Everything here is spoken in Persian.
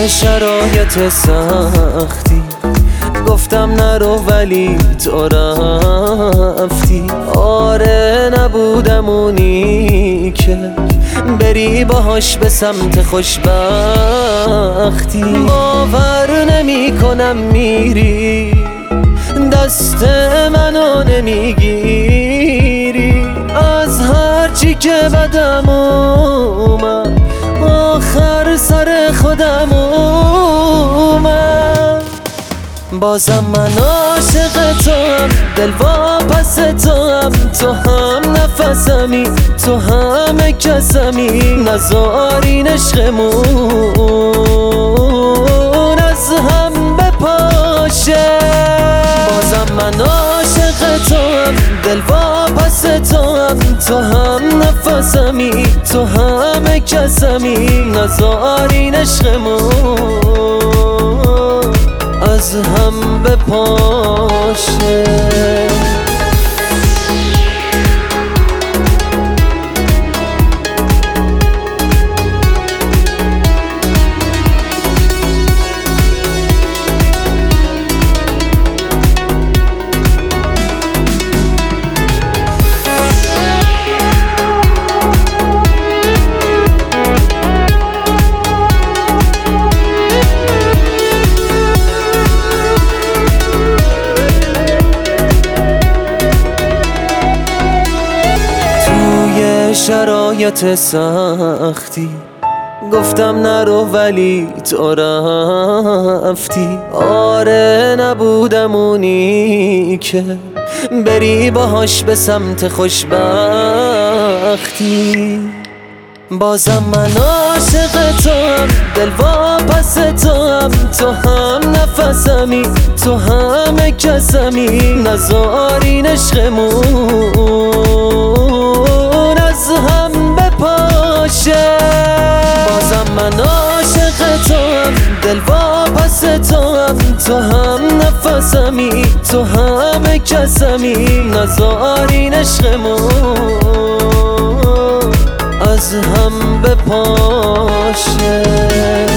شرایط سختی گفتم نرو ولی تو رفتی. آره نبودم اونی که بری باهاش به سمت خوشبختی. باور نمی کنم میری دست منو نمیگیری. از هرچی که بدم اومد آخر سر خودم اومد. بازم من عاشق تو هم، دل واپس تو هم، تو هم نفسمی، تو همه کسمی. نذارین عشقمون از هم بپاشه. بازم من عاشق تو هم، دل واپس تو هم، تو هم نفسمی، تو همه کسمی. نذارین عشقمون از هم بپاشه. شرایط سختی گفتم نرو ولی تو رفتی. آره نبودم اونی که بری باهاش به سمت خوشبختی. بازم من عاشق تو هم، دل واپس تو هم، تو هم نفسمی، تو همه کسمی. نذارین عشقمون از هم بپاشه. بازم من عاشق تو هم، دل واپس تو هم، تو هم نفسمی، تو همه کسمی. نذارین عشقمون از هم بپاشه.